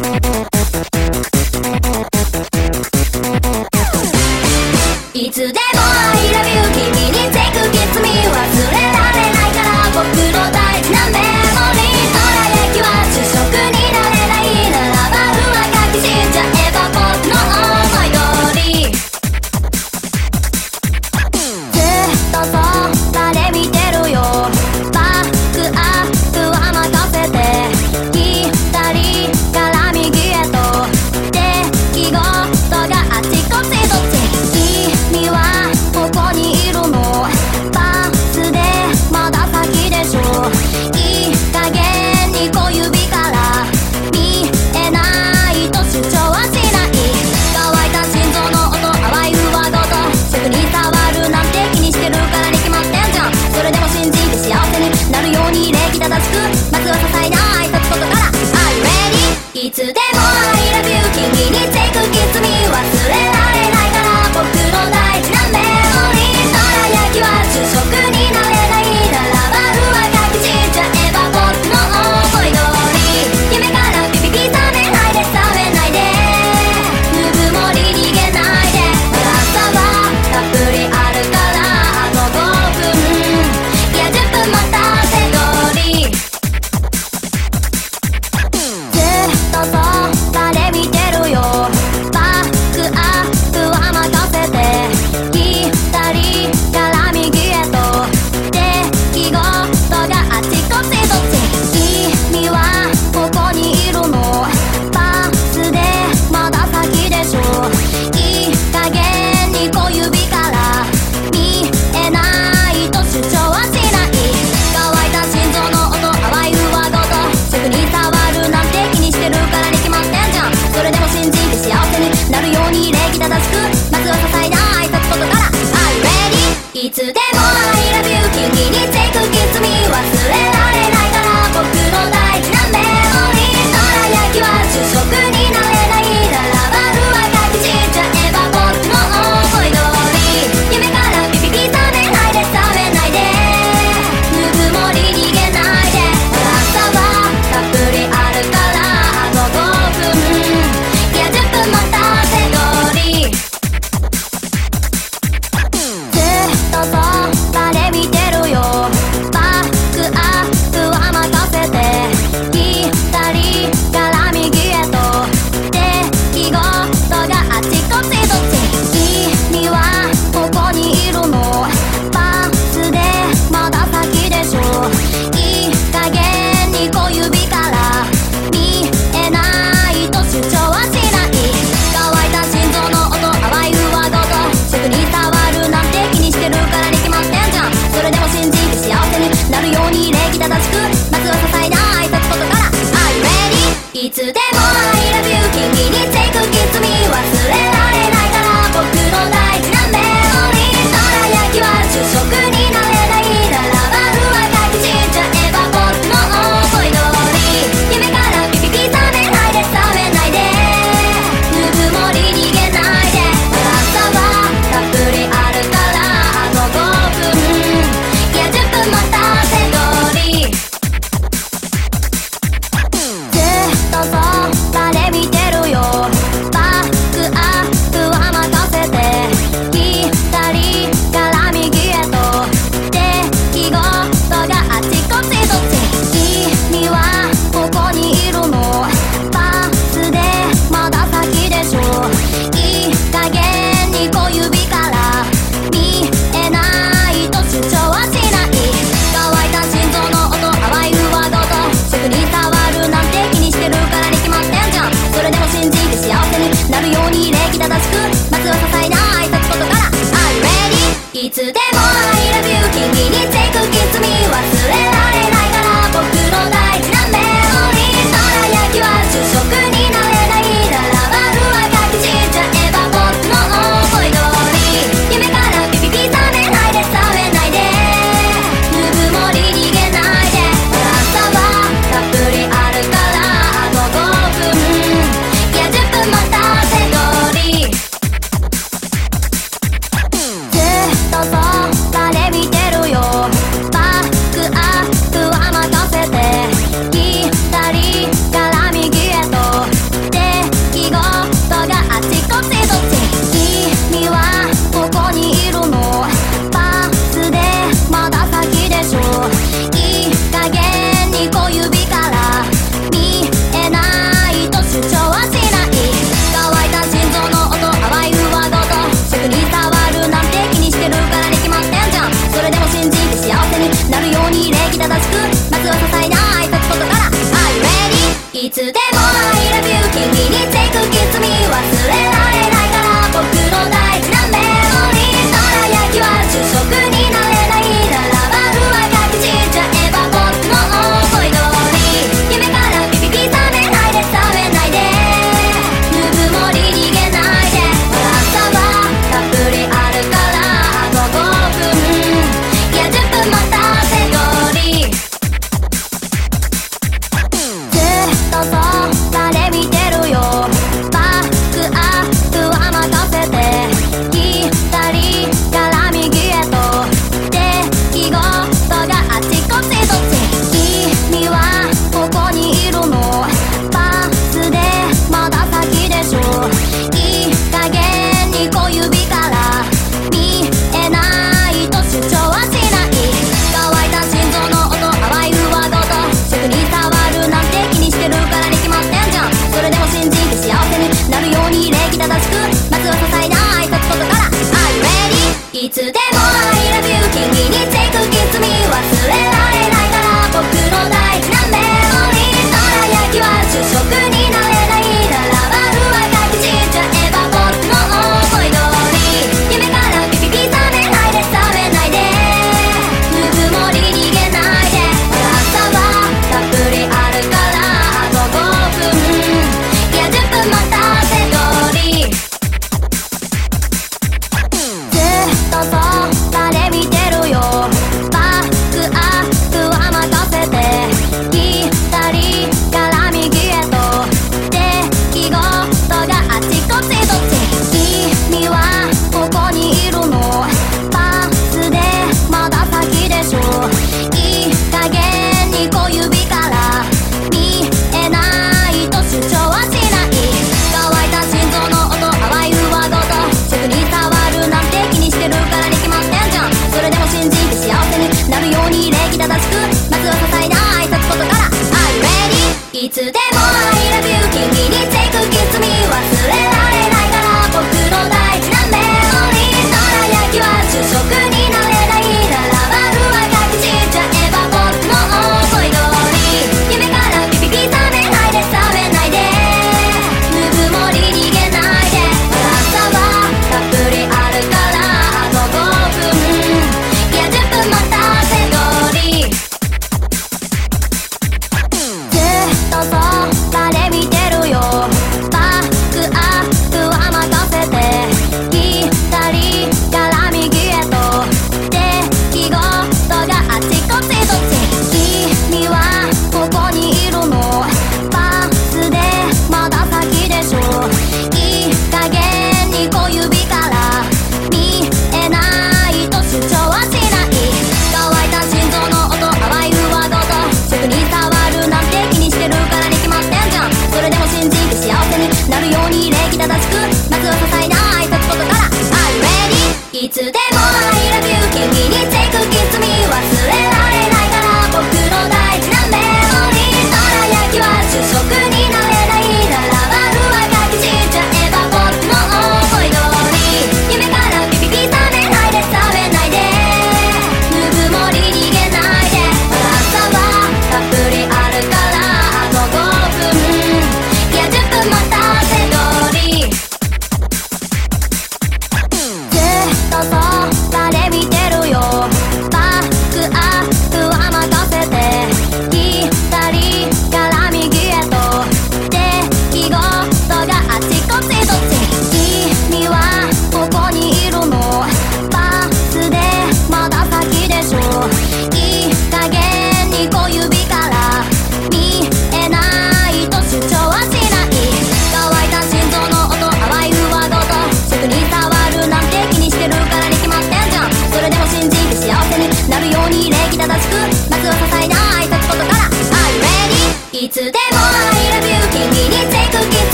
いつでも I love you 君に take a kiss me 忘れられないから僕の大事なメモリー輝きは主食になれないならば上書きしちゃえば僕の思い通りずっとそばで見てるよバックアップは任せて左から右へと出来事があちこちどっち君はここにいるのバスでまだ先でしょいい加減に小指から見えないと主張はしない乾いた心臓の音淡い上ごと食に触るなんて気にしてるからに決まってんじゃんそれでも信じて幸せになるように礼儀正しくまずは些細な挨拶ことから Are you ready? いつでも I love you 君に take a kiss me 忘れられないから僕の大事なメモリー輝きは主食になれないならば上書きしちゃえば僕の思い通り夢からピピピ冷めないで冷めないでぬくもり逃げないでまだ朝はたっぷりあるからあと5分いや10分待たせとりずっとそばで見てるよバックアップは任せて左から右へと出来事があちこちどっち君はここにいるのバスでまだ先でしょいい加減に小指から見えないと主張はしない乾いた心臓の音淡い上ごと食に触るなんて気にしてるからに決まってんじゃんそれでも信じて幸せになるように礼儀正しくまずは些細な挨拶ことから Are you ready? いつでも I love you 君に take a kiss me 忘れられないから僕の大事なメモリー輝きは主食になれないならば上書きしちゃえば僕の思い通り夢からピピピ冷めないで冷めないでぬくもり逃げないでまだ朝はたっぷりあるからあと5分いや10分待たせとりずっとそばで見てるよバックアップは任せて左から右へと出来事があちこちどっち君はここにいるのバスでまだ先でしょいい加減に小指から見えないと主張はしない乾いた心臓の音淡い上ごと食に触るなんて気にしてるからに決まってんじゃんそれでも信じて幸せになるように礼儀正しくまずは些細な挨拶ことから Are you ready? いつでも I love you 君に take a kiss me 忘れられないから僕の大事なメモリー輝きは主食になれないならば上書きしちゃえば僕の思い通り夢からピピピ冷めないで冷めないでぬくもり逃げないでまだ朝はたっぷりあるからあと5分いや10分待たせとりずっとそばでつでも